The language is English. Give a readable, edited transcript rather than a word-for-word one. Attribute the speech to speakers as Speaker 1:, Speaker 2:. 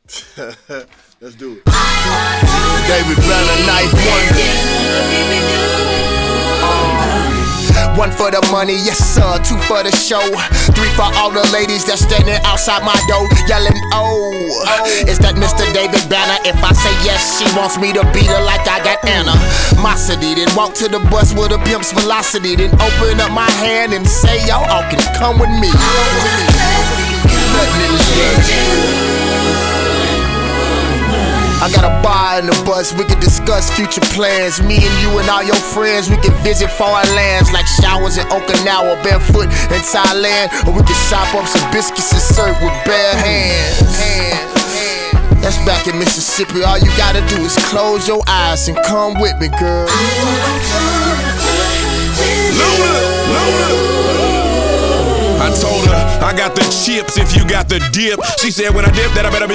Speaker 1: Let's do it. David Banner, Knife One for the money, yes sir, 2 for the show, 3 for all the ladies that's standing outside my door yelling, oh, is that Mr. David Banner? If I say yes, she wants me to beat her like I got animosity. Then walk to the bus with a pimp's velocity. Then open up my hand and say, y'all all can come with me. Nothing in this world. I got a bar in the bus, we can discuss future plans. Me and you and all your friends, we can visit foreign lands like showers in Okinawa, barefoot in Thailand. Or we can chop up some biscuits and serve with bare hands. That's back in Mississippi, all you gotta do is close your eyes and come with me, girl.
Speaker 2: I told her, I got the chips if you got the dip. She said when I dip that I better be